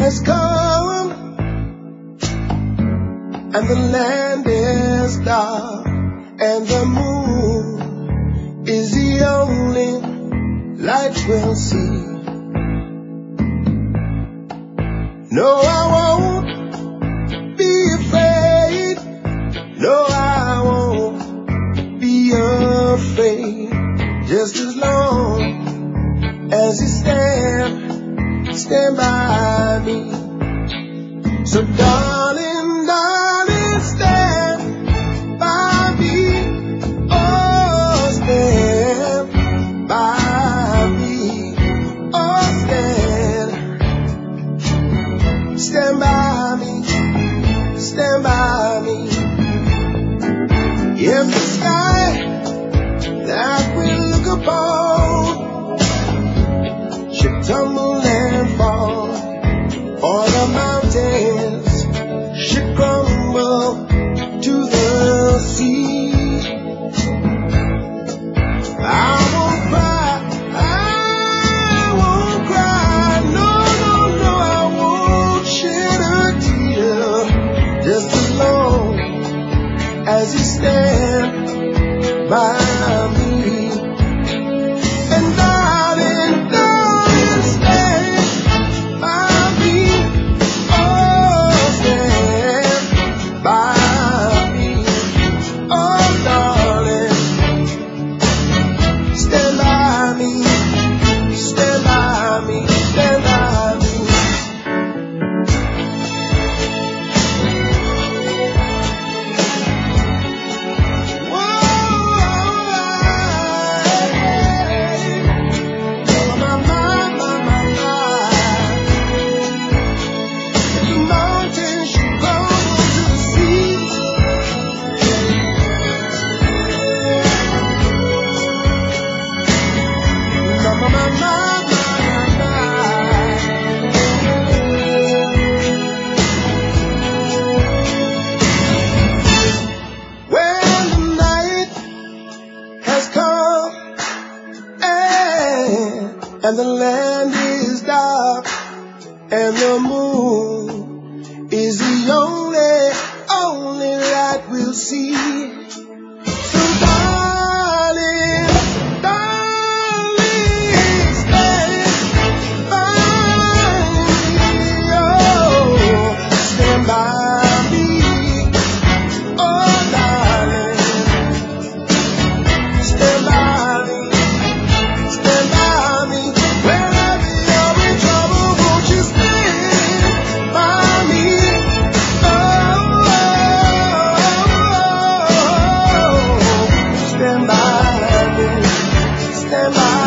has come, and the land is dark, and the moon is the only light we'll see. No, I won't be afraid. No, I won't be afraid. Just as long as you stand by me. So darling, darling, stand by me. Oh, stand by me. Oh, stand by me. Stand by me. If the sky that we look upon should tumble and fall, or the mountains should crumble to the sea, I won't cry, no, no, no, I won't shed a tear, just as long as you stand by me. And darling, darling, stand by me. Oh, stand by me. Oh, darling, stand by me. Stand by me. Stand by me. And the land is dark, and the moon is the only light we'll see. So darling, darling, stand by me. Oh, stand by me. Oh, darling, stand by me. Stand by me. Whenever you're in trouble, won't you stand by me? Oh, stand by me. Stand by me.